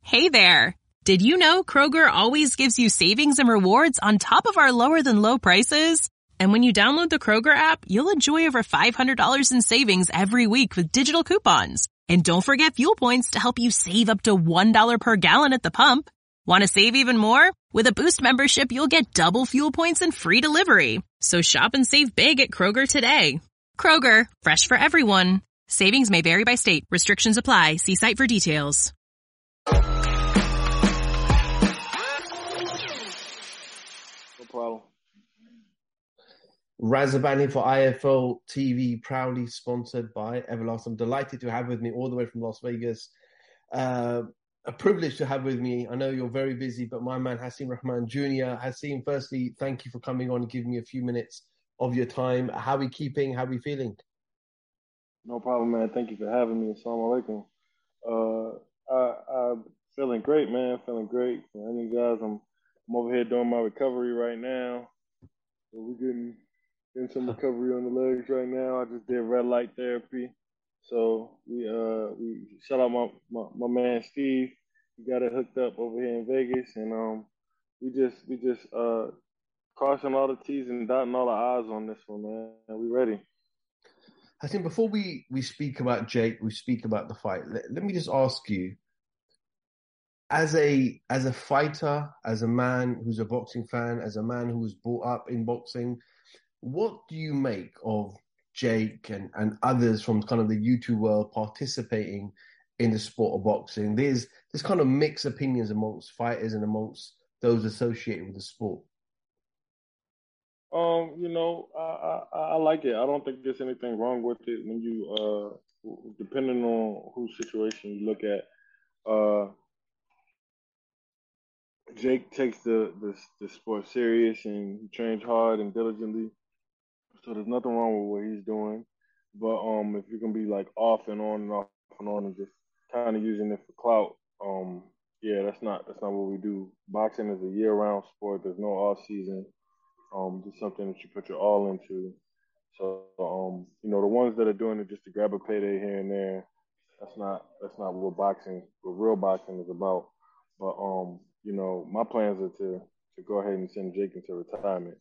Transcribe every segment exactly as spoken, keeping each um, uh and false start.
Hey there! Did you know Kroger always gives you savings and rewards on top of our lower-than-low prices? And when you download the Kroger app, you'll enjoy over five hundred dollars in savings every week with digital coupons. And don't forget fuel points to help you save up to one dollar per gallon at the pump. Want to save even more? With a Boost membership, you'll get double fuel points and free delivery. So shop and save big at Kroger today. Kroger, fresh for everyone. Savings may vary by state. Restrictions apply. See site for details. No problem. Razabani for I F L T V, proudly sponsored by Everlast. I'm delighted to have with me all the way from Las Vegas. Uh, a privilege to have with me. I know you're very busy, but my man Hasim Rahman Junior Hasim, firstly, thank you for coming on and giving me a few minutes of your time. How are we keeping? How are we feeling? No problem, man. Thank you for having me. Assalamu alaikum. Uh, I, I'm feeling great, man. Feeling great. Any guys, I'm, I'm over here doing my recovery right now. So we're getting, getting some recovery on the legs right now. I just did red light therapy. So we uh we shout out my, my, my man Steve. We got it hooked up over here in Vegas, and um we just we just uh crossing all the T's and dotting all the I's on this one, man. We ready. I think before we, we speak about Jake, we speak about the fight. Let, let me just ask you, as a as a fighter, as a man who's a boxing fan, as a man who was brought up in boxing, what do you make of Jake and, and others from kind of the YouTube world participating in the sport of boxing? There's there's kind of mixed opinions amongst fighters and amongst those associated with the sport. Um, you know, I, I I like it. I don't think there's anything wrong with it when you uh depending on whose situation you look at. Uh, Jake takes the, the the sport serious and he trains hard and diligently. So there's nothing wrong with what he's doing. But um, if you're gonna be like off and on and off and on and just kind of using it for clout, um, yeah, that's not that's not what we do. Boxing is a year-round sport. There's no off season. Um, just something that you put your all into. So um, you know, the ones that are doing it just to grab a payday here and there, that's not that's not what boxing, what real boxing is about. But um, you know, my plans are to to go ahead and send Jake into retirement.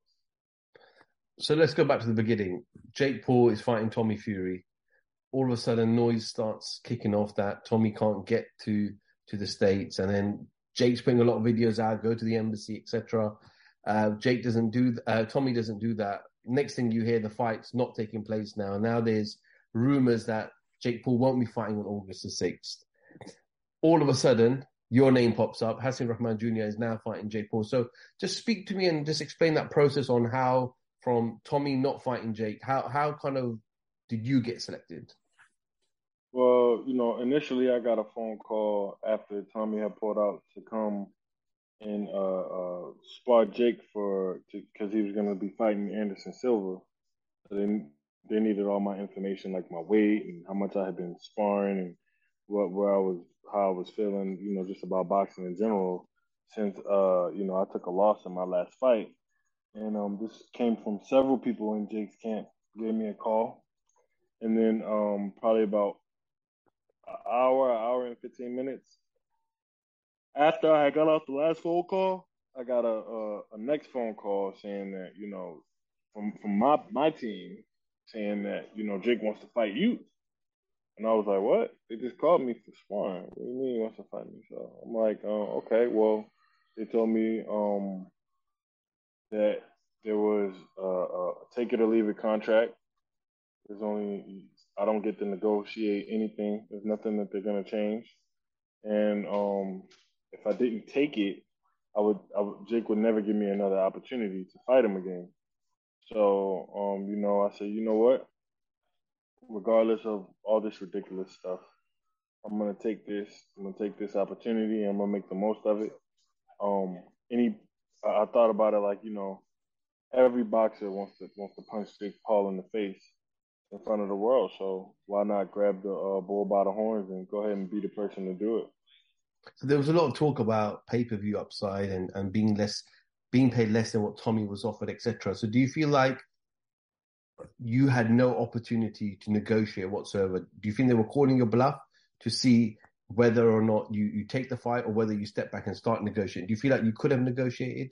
So let's go back to the beginning. Jake Paul is fighting Tommy Fury. All of a sudden, noise starts kicking off that Tommy can't get to, to the States. And then Jake's putting a lot of videos out, go to the embassy, et cetera. Uh, Jake doesn't do, uh, Tommy doesn't do that. Next thing you hear, the fight's not taking place now. Now there's rumors that Jake Paul won't be fighting on August the sixth. All of a sudden, your name pops up. Hasim Rahman Junior is now fighting Jake Paul. So just speak to me and just explain that process on how, from Tommy not fighting Jake, how how kind of did you get selected? Well, you know, initially I got a phone call after Tommy had pulled out to come and uh, uh, spar Jake for because he was going to be fighting Anderson Silva. So then they needed all my information, like my weight and how much I had been sparring and what where I was, how I was feeling, you know, just about boxing in general. Since uh, you know, I took a loss in my last fight. And um, this came from several people in Jake's camp. Gave me a call, and then um, probably about an hour, an hour and fifteen minutes after I got off the last phone call, I got a, a, a next phone call saying that you know from from my my team saying that you know Jake wants to fight you, and I was like, what? They just called me for sparring. What do you mean he wants to fight me? So I'm like, oh, okay, well, they told me um, that there was a, a take it or leave it contract. There's only I don't get to negotiate anything. There's nothing that they're gonna change. And um, if I didn't take it, I would, I would Jake would never give me another opportunity to fight him again. So um, you know, I said, you know what? Regardless of all this ridiculous stuff, I'm gonna take this. I'm gonna take this opportunity. And I'm gonna make the most of it. Um, any, I, I thought about it like you know. Every boxer wants to wants to punch Jake Paul in the face in front of the world. So why not grab the uh, bull by the horns and go ahead and be the person to do it? So there was a lot of talk about pay-per-view upside and, and being less, being paid less than what Tommy was offered, et cetera. So do you feel like you had no opportunity to negotiate whatsoever? Do you think they were calling your bluff to see whether or not you, you take the fight or whether you step back and start negotiating? Do you feel like you could have negotiated?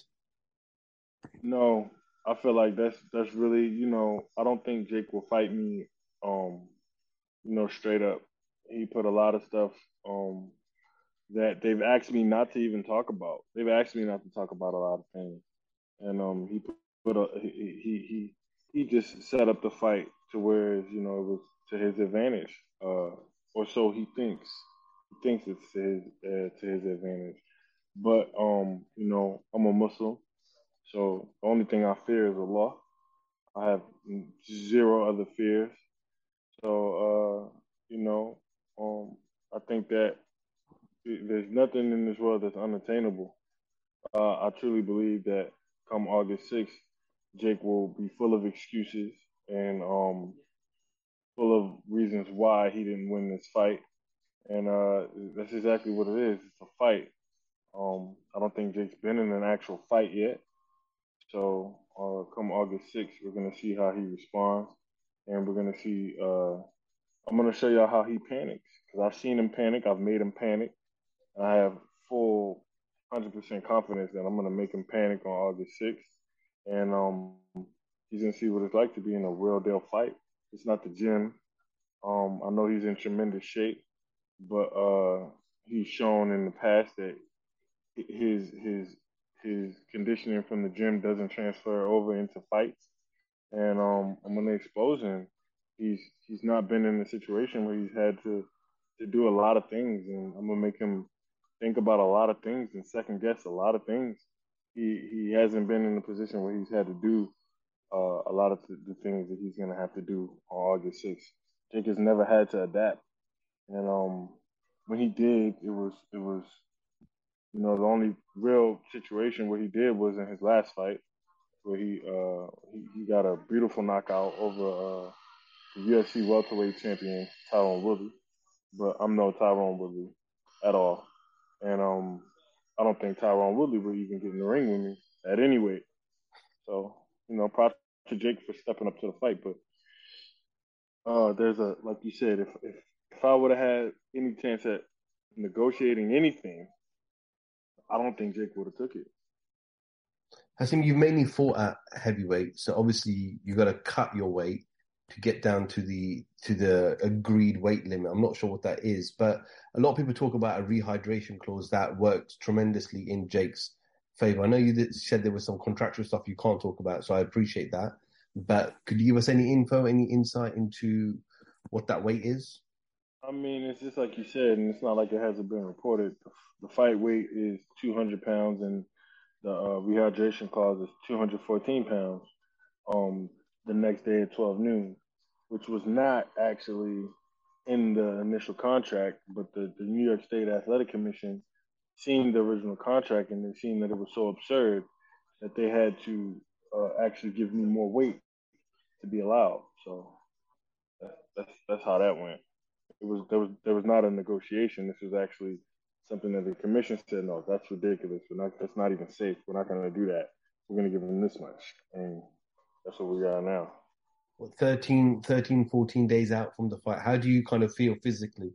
No, I feel like that's that's really, you know, I don't think Jake will fight me, um, you know, straight up. He put a lot of stuff um that they've asked me not to even talk about. They've asked me not to talk about a lot of things, and um, he put a he he he he just set up the fight to where you know it was to his advantage, uh, or so he thinks. He thinks it's to his uh, to his advantage, but um, you know, I'm a Muslim, so the only thing I fear is Allah. I have zero other fears. So uh, you know, um, I think that there's nothing in this world that's unattainable. Uh, I truly believe that come August sixth, Jake will be full of excuses and um, full of reasons why he didn't win this fight. And uh, that's exactly what it is. It's a fight. Um, I don't think Jake's been in an actual fight yet. So uh, come August sixth, we're going to see how he responds. And we're going to see, uh, I'm going to show y'all how he panics. Because I've seen him panic. I've made him panic. I have full one hundred percent confidence that I'm going to make him panic on August sixth. And um, he's going to see what it's like to be in a real deal fight. It's not the gym. Um, I know he's in tremendous shape, but uh, he's shown in the past that his his his conditioning from the gym doesn't transfer over into fights. And um, I'm going to expose him. He's he's not been in a situation where he's had to to do a lot of things, and I'm gonna make him think about a lot of things and second guess a lot of things. He he hasn't been in a position where he's had to do uh, a lot of the, the things that he's gonna have to do on August sixth. Jake has never had to adapt, and um, when he did, it was it was you know the only real situation where he did was in his last fight, where he uh he, he got a beautiful knockout over uh, the U F C welterweight champion Tyron Woodley. But I'm no Tyron Woodley at all. And um, I don't think Tyron Woodley would even get in the ring with me at any weight. So, you know, props to Jake for stepping up to the fight. But uh, there's a, like you said, if, if, if I would have had any chance at negotiating anything, I don't think Jake would have took it. Hasim, you've mainly fought at heavyweight, so obviously you got to cut your weight to get down to the to the agreed weight limit. I'm not sure what that is, but a lot of people talk about a rehydration clause that worked tremendously in Jake's favor. I know you said there was some contractual stuff you can't talk about, so I appreciate that. But could you give us any info, any insight into what that weight is? I mean, it's just like you said, and it's not like it hasn't been reported. The, the fight weight is two hundred pounds, and the uh, rehydration clause is two hundred fourteen pounds. Um, the next day at twelve noon, which was not actually in the initial contract, but the, the New York State Athletic Commission seen the original contract and they seen that it was so absurd that they had to uh, actually give me more weight to be allowed. So that's, that's that's how that went. It was there was there was not a negotiation. This was actually something that the commission said, no, that's ridiculous. We're not that's not even safe. We're not going to do that. We're going to give them this much, and that's what we got now. What, thirteen, thirteen, fourteen days out from the fight, how do you kind of feel physically?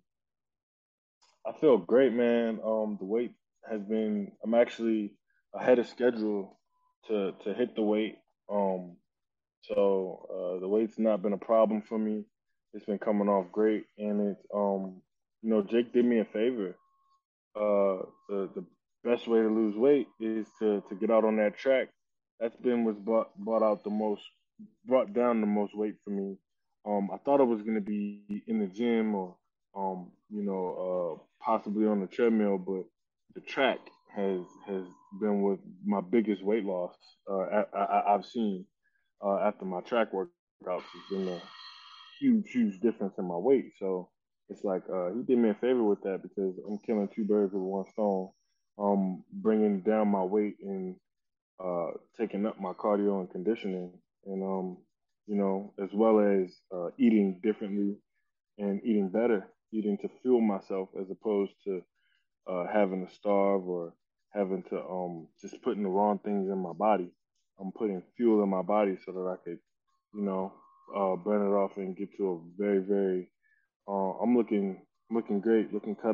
I feel great, man. Um, the weight has been. I'm actually ahead of schedule to to hit the weight. Um, so uh, the weight's not been a problem for me. It's been coming off great, and it's um, you know, Jake did me a favor. Uh, the the best way to lose weight is to to get out on that track. That's been what's brought brought out the most, brought down the most weight for me. Um, I thought it was gonna be in the gym or um, you know, uh, possibly on the treadmill, but the track has has been with my biggest weight loss uh, I, I, I've seen uh, after my track workouts. It's been a huge, huge difference in my weight. So it's like uh, he did me a favor with that because I'm killing two birds with one stone. Um, bringing down my weight and uh, taking up my cardio and conditioning, and um, you know, as well as uh, eating differently and eating better, eating to fuel myself as opposed to uh, having to starve or having to um, just putting the wrong things in my body. I'm putting fuel in my body so that I could, you know, uh, burn it off and get to a very, very. Uh, I'm looking looking great, looking cut up,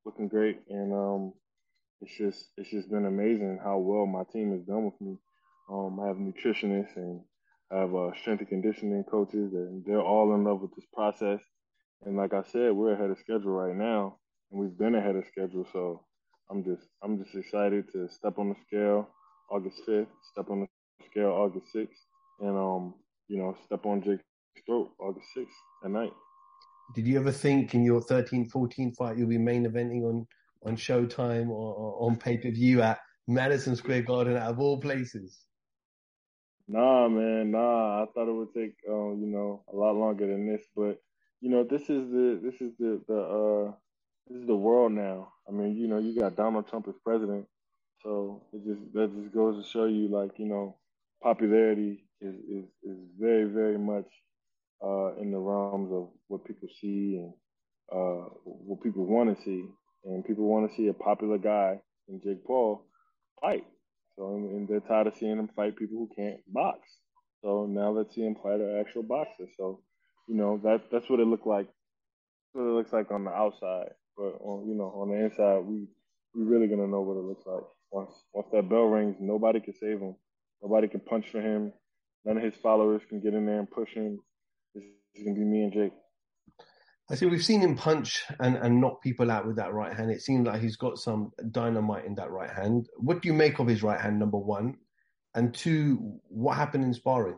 looking great, and um, it's just it's just been amazing how well my team has done with me. Um, I have nutritionists and I have uh, strength and conditioning coaches, and they're all in love with this process. And like I said, we're ahead of schedule right now, and we've been ahead of schedule. So I'm just I'm just excited to step on the scale August fifth, step on the scale August sixth, and um, you know, step on Jake's throat August sixth at night. Did you ever think in your thirteen fourteen fight you'll be main eventing on, on Showtime or, or on pay-per-view at Madison Square Garden out of all places? Nah, man, nah. I thought it would take, um, you know, a lot longer than this, but you know, this is the this is the the uh this is the world now. I mean, you know, you got Donald Trump as president, so it just that just goes to show you, like, you know, popularity is is is very very much uh in the realms of what people see and uh what people want to see, and people want to see a popular guy in Jake Paul fight. So, and, and they're tired of seeing him fight people who can't box. So now let's see him fight an actual boxer. So, you know, that that's what it looked like. What it looks like on the outside, but on you know on the inside, we we really gonna know what it looks like once once that bell rings. Nobody can save him. Nobody can punch for him. None of his followers can get in there and push him. It's, it's gonna be me and Jake. I see we've seen him punch and, and knock people out with that right hand. It seems like he's got some dynamite in that right hand. What do you make of his right hand, number one? And two, what happened in sparring?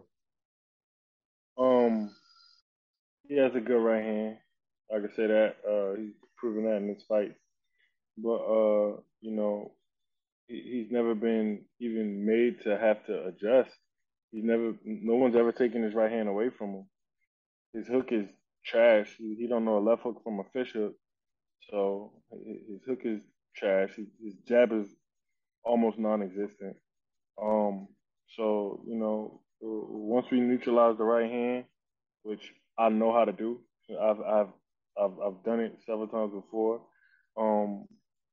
Um, he has a good right hand. I can say that. Uh, he's proven that in his fights. But uh, you know, he, he's never been even made to have to adjust. He's never, no one's ever taken his right hand away from him. His hook is trash. He, he don't know a left hook from a fish hook. So his hook is trash. His, his jab is almost non-existent. Um, so you know, once we neutralize the right hand, which I know how to do, I've I've I've, I've done it several times before. Um,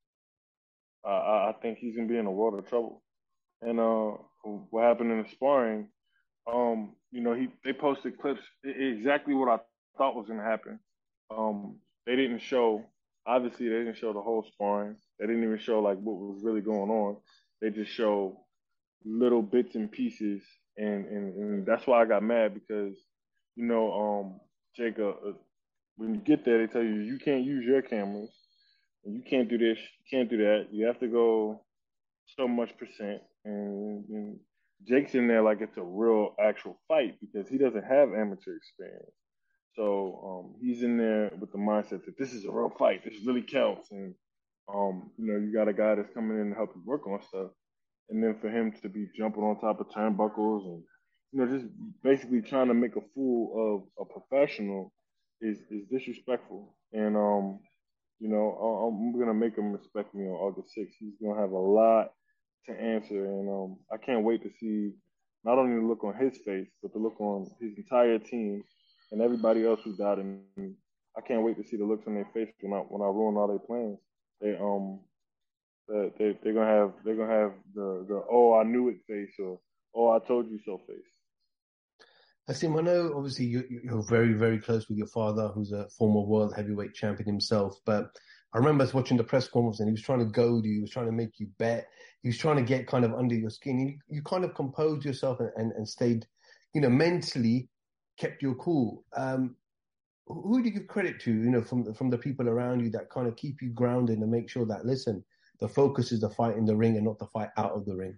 I, I think he's gonna be in a world of trouble. And uh, what happened in the sparring? Um, you know, he they posted clips exactly what I thought was gonna happen. Um, they didn't show. Obviously, they didn't show the whole sparring. They didn't even show like what was really going on. They just show little bits and pieces, and and, and that's why I got mad because, you know, um, Jacob, uh, when you get there, they tell you you can't use your cameras, and you can't do this, you can't do that. You have to go so much percent, and, and Jake's in there like it's a real actual fight because he doesn't have amateur experience. So um, he's in there with the mindset that this is a real fight. This really counts, and um, you know, you got a guy that's coming in to help you work on stuff, and then for him to be jumping on top of turnbuckles and, you know, just basically trying to make a fool of a professional is is disrespectful. And um, you know, I'm gonna make him respect me on August sixth. He's gonna have a lot to answer, and um, I can't wait to see not only the look on his face, but the look on his entire team and everybody else who doubted him. I can't wait to see the looks on their face when I when I ruin all their plans. They um they they they're gonna have they're gonna have the the oh I knew it face, or oh I told you so face. Asim, I know obviously you, you're very, very close with your father, who's a former world heavyweight champion himself. But I remember us watching the press conference and he was trying to goad you, he was trying to make you bet, he was trying to get kind of under your skin. You, you kind of composed yourself and, and, and stayed, you know, mentally kept your cool. Um, who do you give credit to, you know, from, from the people around you that kind of keep you grounded and make sure that, listen, the focus is the fight in the ring and not the fight out of the ring?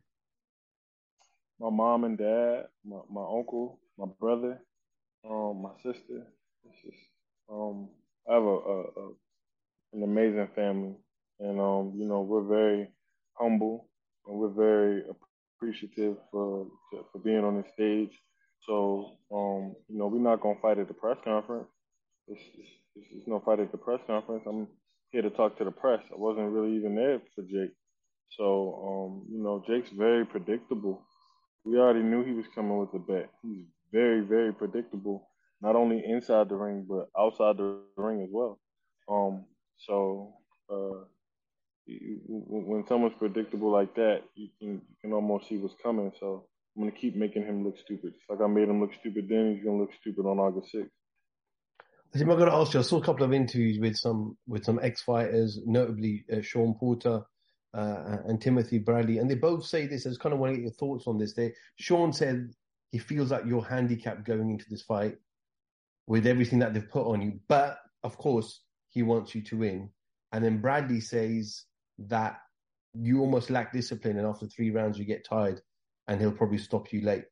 My mom and dad, my, my uncle, my brother, um, my sister. It's just um, I have a, a, a an amazing family, and um, you know, we're very humble and we're very appreciative for for being on the stage. So um, you know, we're not gonna fight at the press conference. It's, it's, it's, it's no fight at the press conference. I'm here to talk to the press. I wasn't really even there for Jake. So um, you know, Jake's very predictable. We already knew he was coming with the bet. He's very, very predictable, not only inside the ring but outside the ring as well. Um, so uh, you, when someone's predictable like that, you can you can almost see what's coming. So I'm gonna keep making him look stupid. Just like I made him look stupid then, he's gonna look stupid on August sixth. I'm going to ask you. I saw a couple of interviews with some with some ex fighters, notably uh, Sean Porter uh, and Timothy Bradley, and they both say this. I just kind of want to get your thoughts on this. They, Sean said he feels like you're handicapped going into this fight with everything that they've put on you, but of course he wants you to win. And then Bradley says that you almost lack discipline, and after three rounds you get tired, and he'll probably stop you late.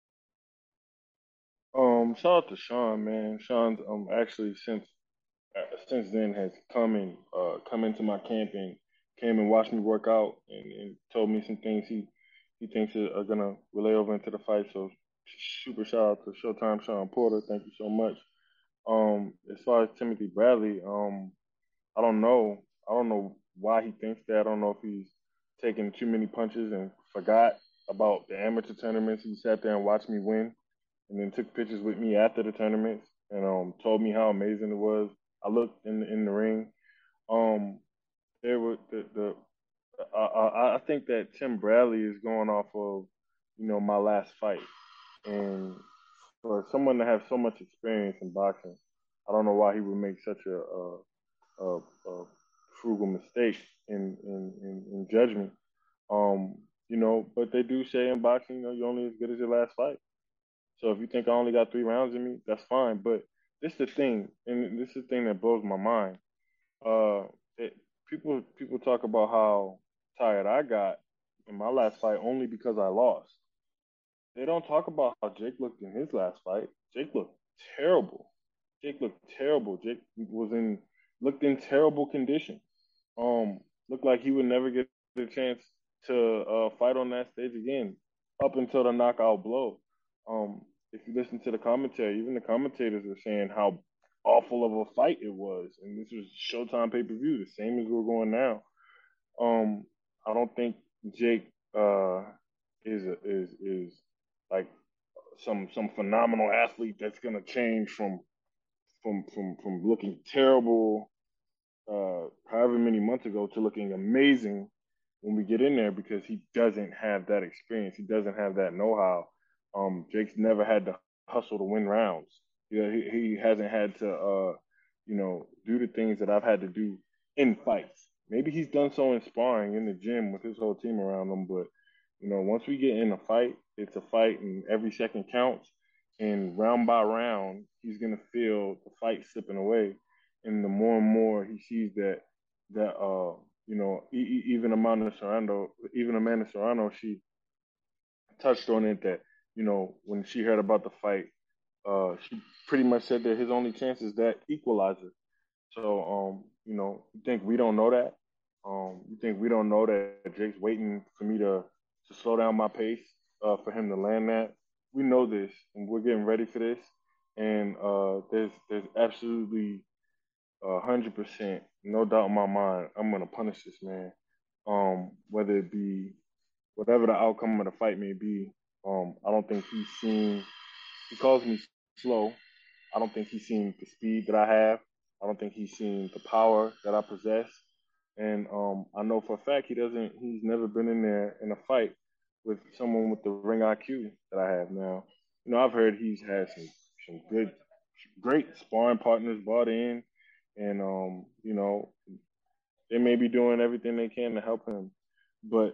Um, shout out to Sean, man. Sean's um actually since uh, since then has come and uh come into my camp and came and watched me work out and, and told me some things he he thinks are, are gonna relay over into the fight. So super shout out to Showtime Sean Porter. Thank you so much. Um, as far as Timothy Bradley, um, I don't know. I don't know why he thinks that. I don't know if he's taking too many punches and forgot about the amateur tournaments. He sat there and watched me win and then took pictures with me after the tournaments and um, told me how amazing it was. I looked in the, in the ring. Um, there were the, the I, I, I think that Tim Bradley is going off of you know my last fight, and for someone to have so much experience in boxing, I don't know why he would make such a, a, a, a frugal mistake in, in, in, in judgment. Um, you know, but they do say in boxing, you know, you're only as good as your last fight. So if you think I only got three rounds in me, that's fine. But this is the thing, and this is the thing that blows my mind. Uh, it, people people talk about how tired I got in my last fight only because I lost. They don't talk about how Jake looked in his last fight. Jake looked terrible. Jake looked terrible. Jake was in looked in terrible condition. Um, looked like he would never get the chance to uh, fight on that stage again, up until the knockout blow. Um, if you listen to the commentary, even the commentators were saying how awful of a fight it was, and this was Showtime pay per view, the same as we're going now. Um, I don't think Jake uh, is is is like some some phenomenal athlete that's gonna change from from from from looking terrible uh, however many months ago to looking amazing when we get in there because he doesn't have that experience. He doesn't have that know-how. Um, Jake's never had to hustle to win rounds. You know, he, he hasn't had to, uh, you know, do the things that I've had to do in fights. Maybe he's done so in sparring in the gym with his whole team around him, but you know, once we get in a fight, it's a fight, and every second counts. And round by round, he's gonna feel the fight slipping away, and the more and more he sees that that uh you know e- even Amanda Serrano, even Amanda Serrano, she touched on it that you know when she heard about the fight, uh she pretty much said that his only chance is that equalizer. So um you know you think we don't know that? Um you think we don't know that Jake's waiting for me to to slow down my pace uh, for him to land that? We know this, and we're getting ready for this. And uh, there's there's absolutely a hundred percent, no doubt in my mind, I'm gonna punish this man. Um, whether it be whatever the outcome of the fight may be. Um, I don't think he's seen. He calls me slow. I don't think he's seen the speed that I have. I don't think he's seen the power that I possess. And um, I know for a fact he doesn't. He's never been in there in a fight with someone with the ring I Q that I have now. You know, I've heard he's had some some good, great sparring partners brought in, and um, you know, they may be doing everything they can to help him, but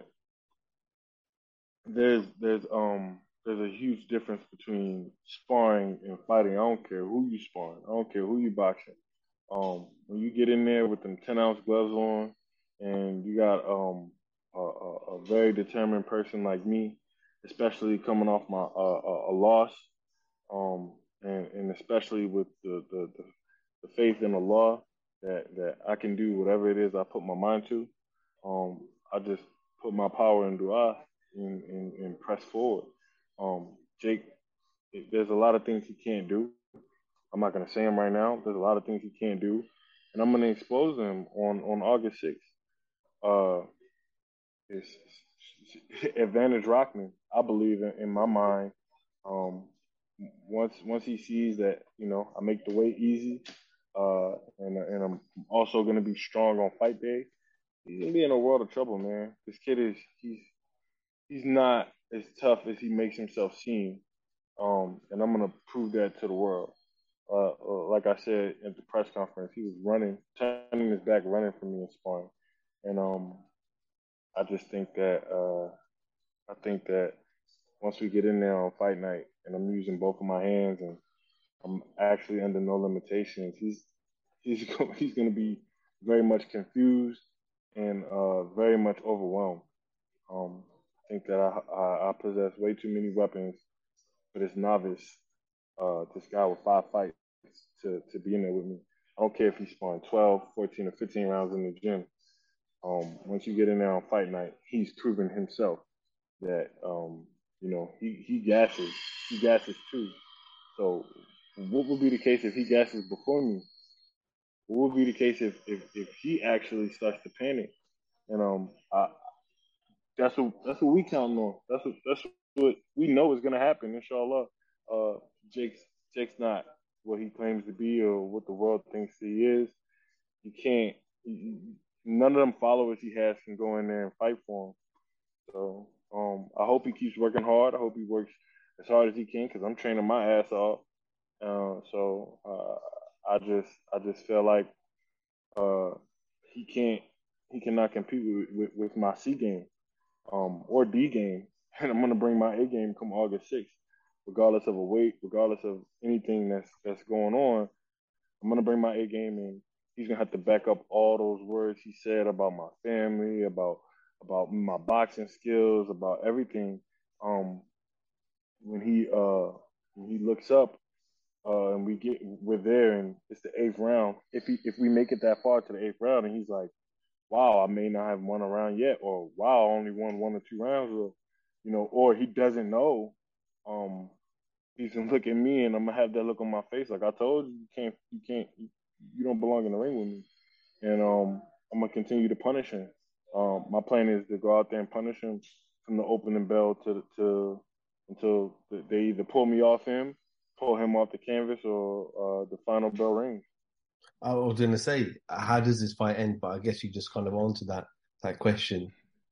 there's there's um there's a huge difference between sparring and fighting. I don't care who you sparring. I don't care who you boxing. Um, when you get in there with them ten ounce gloves on, and you got um a, a, a very determined person like me, especially coming off my uh, a, a loss, um, and and especially with the, the the the faith in the law that that I can do whatever it is I put my mind to. Um, I just put my power in dua and, and, and press forward. Um, Jake, there's a lot of things he can't do. I'm not gonna say him right now. There's a lot of things he can't do, and I'm gonna expose him on on August sixth. Uh, it's advantage Rockman. I believe in, in my mind. Um, once once he sees that you know I make the weight easy, uh, and and I'm also gonna be strong on fight day, he's gonna be in a world of trouble, man. This kid is he's he's not as tough as he makes himself seem. Um, and I'm gonna prove that to the world. uh, uh, like I said at the press conference, he was running, turning his back, running from me in sparring, and um, I just think that uh, I think that once we get in there on fight night, and I'm using both of my hands, and I'm actually under no limitations, he's he's go- he's going to be very much confused and uh, very much overwhelmed. Um, I think that I, I I possess way too many weapons for this novice, uh, this guy with five fights to to be in there with me. I don't care if he's sparring twelve, fourteen, or fifteen rounds in the gym. Um, once you get in there on fight night, he's proven himself that um, you know he he gasses, he gasses too. So what would be the case if he gasses before me? What would be the case if if, if he actually starts to panic? And um, I, that's what that's what we counting on. That's what that's what we know is gonna happen. Inshallah, uh, Jake's Jake's not what he claims to be or what the world thinks he is. You can't. None of them followers he has can go in there and fight for him. So um, I hope he keeps working hard. I hope he works as hard as he can because I'm training my ass off. Uh, so uh, I just I just feel like uh, he can't he cannot compete with, with, with my C game um, or D game, and I'm gonna bring my A game come August sixth, regardless of a weight, regardless of anything that's that's going on. I'm gonna bring my A game, and he's gonna have to back up all those words he said about my family, about about my boxing skills, about everything. Um, when he uh when he looks up uh, and we get we're there, and it's the eighth round. If he if we make it that far to the eighth round, and he's like, "Wow, I may not have won a round yet," or "Wow, I only won one or two rounds," or you know, or he doesn't know. Um, he's gonna look at me, and I'm gonna have that look on my face, like I told you, you can't, you can't, you, you don't belong in the ring with me, and um, I'm gonna continue to punish him. Um, my plan is to go out there and punish him from the opening bell to to until they either pull me off him, pull him off the canvas, or uh, the final bell rings. I was going to say, how does this fight end? But I guess you just kind of answered that that question.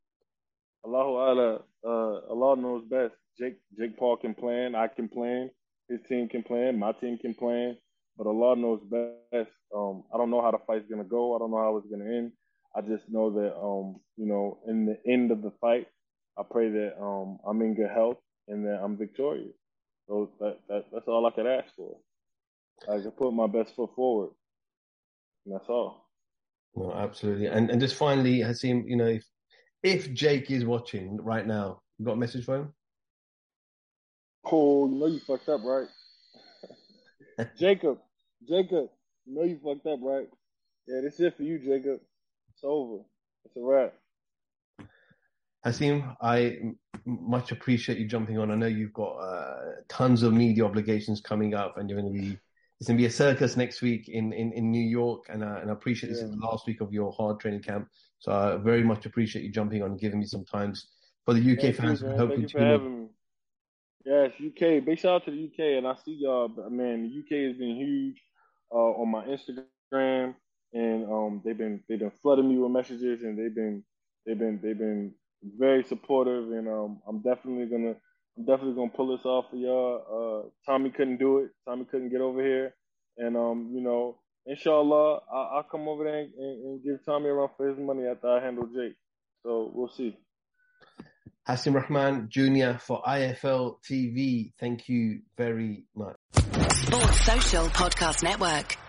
Allahu Allah, uh, Allah knows best. Jake Jake Paul can plan, I can plan, his team can plan, my team can plan, but Allah knows best. Um, I don't know how the fight's gonna go. I don't know how it's gonna end. I just know that um, you know, in the end of the fight, I pray that um, I'm in good health and that I'm victorious. So that, that that's all I could ask for. I can put my best foot forward, and that's all. No, absolutely. And and just finally, Hasim, you know, if if Jake is watching right now, you got a message for him? Oh, you know you fucked up, right? Jacob, Jacob, you know you fucked up, right? Yeah, this is it for you, Jacob. It's over. It's a wrap. Hasim, I much appreciate you jumping on. I know you've got uh, tons of media obligations coming up, and you're going to be it's going to be a circus next week in, in, in New York, and, uh, and I appreciate this yeah. is the last week of your hard training camp. So I very much appreciate you jumping on and giving me some times for the U K Thank fans. You, Thank you for having me. Yes, U K. Big shout out to the U K, and I see y'all. Man, the U K has been huge uh, on my Instagram, and um, they've been they've been flooding me with messages, and they've been they've been they've been very supportive, and um, I'm definitely gonna I'm definitely gonna pull this off for y'all. Uh, Tommy couldn't do it. Tommy couldn't get over here, and um, you know, inshallah, I, I'll come over there and, and give Tommy a run for his money after I handle Jake. So we'll see. Hasim Rahman Junior for I F L T V. Thank you very much. Sports Social Podcast Network.